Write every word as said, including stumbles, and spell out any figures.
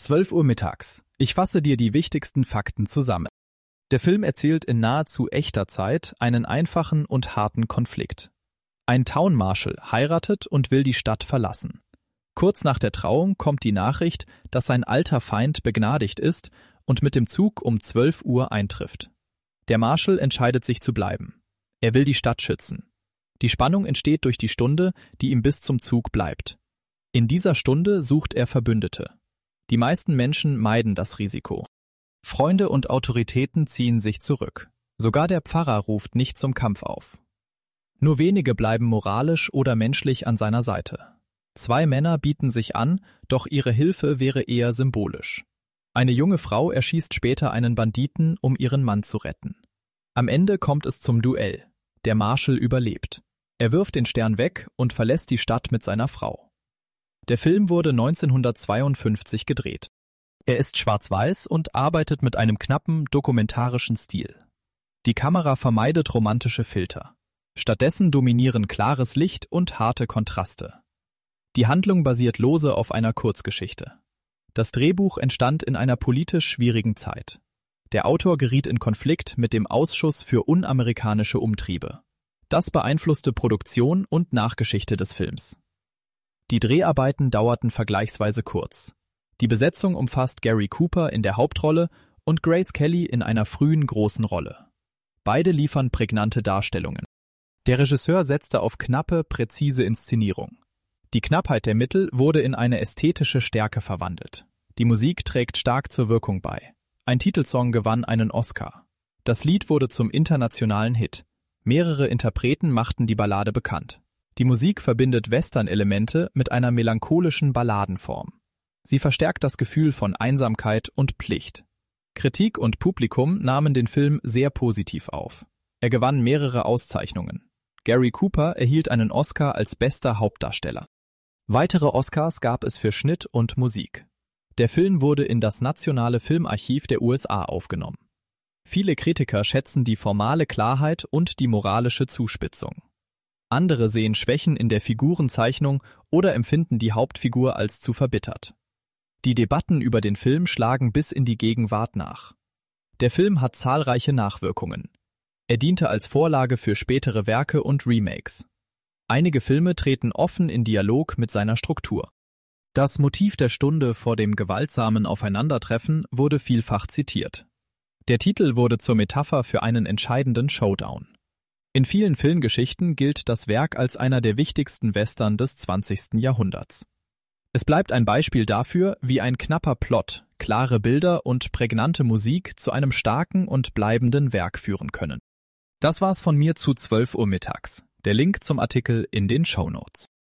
zwölf Uhr mittags. Ich fasse dir die wichtigsten Fakten zusammen. Der Film erzählt in nahezu echter Zeit einen einfachen und harten Konflikt. Ein Town Marshal heiratet und will die Stadt verlassen. Kurz nach der Trauung kommt die Nachricht, dass sein alter Feind begnadigt ist und mit dem Zug um zwölf Uhr eintrifft. Der Marshal entscheidet sich zu bleiben. Er will die Stadt schützen. Die Spannung entsteht durch die Stunde, die ihm bis zum Zug bleibt. In dieser Stunde sucht er Verbündete. Die meisten Menschen meiden das Risiko. Freunde und Autoritäten ziehen sich zurück. Sogar der Pfarrer ruft nicht zum Kampf auf. Nur wenige bleiben moralisch oder menschlich an seiner Seite. Zwei Männer bieten sich an, doch ihre Hilfe wäre eher symbolisch. Eine junge Frau erschießt später einen Banditen, um ihren Mann zu retten. Am Ende kommt es zum Duell. Der Marshal überlebt. Er wirft den Stern weg und verlässt die Stadt mit seiner Frau. Der Film wurde neunzehnhundertzweiundfünfzig gedreht. Er ist schwarz-weiß und arbeitet mit einem knappen, dokumentarischen Stil. Die Kamera vermeidet romantische Filter. Stattdessen dominieren klares Licht und harte Kontraste. Die Handlung basiert lose auf einer Kurzgeschichte. Das Drehbuch entstand in einer politisch schwierigen Zeit. Der Autor geriet in Konflikt mit dem Ausschuss für unamerikanische Umtriebe. Das beeinflusste Produktion und Nachgeschichte des Films. Die Dreharbeiten dauerten vergleichsweise kurz. Die Besetzung umfasst Gary Cooper in der Hauptrolle und Grace Kelly in einer frühen großen Rolle. Beide liefern prägnante Darstellungen. Der Regisseur setzte auf knappe, präzise Inszenierung. Die Knappheit der Mittel wurde in eine ästhetische Stärke verwandelt. Die Musik trägt stark zur Wirkung bei. Ein Titelsong gewann einen Oscar. Das Lied wurde zum internationalen Hit. Mehrere Interpreten machten die Ballade bekannt. Die Musik verbindet Western-Elemente mit einer melancholischen Balladenform. Sie verstärkt das Gefühl von Einsamkeit und Pflicht. Kritik und Publikum nahmen den Film sehr positiv auf. Er gewann mehrere Auszeichnungen. Gary Cooper erhielt einen Oscar als bester Hauptdarsteller. Weitere Oscars gab es für Schnitt und Musik. Der Film wurde in das Nationale Filmarchiv der U S A aufgenommen. Viele Kritiker schätzen die formale Klarheit und die moralische Zuspitzung. Andere sehen Schwächen in der Figurenzeichnung oder empfinden die Hauptfigur als zu verbittert. Die Debatten über den Film schlagen bis in die Gegenwart nach. Der Film hat zahlreiche Nachwirkungen. Er diente als Vorlage für spätere Werke und Remakes. Einige Filme treten offen in Dialog mit seiner Struktur. Das Motiv der Stunde vor dem gewaltsamen Aufeinandertreffen wurde vielfach zitiert. Der Titel wurde zur Metapher für einen entscheidenden Showdown. In vielen Filmgeschichten gilt das Werk als einer der wichtigsten Western des zwanzigsten Jahrhunderts. Es bleibt ein Beispiel dafür, wie ein knapper Plot, klare Bilder und prägnante Musik zu einem starken und bleibenden Werk führen können. Das war's von mir zu zwölf Uhr mittags. Der Link zum Artikel in den Shownotes.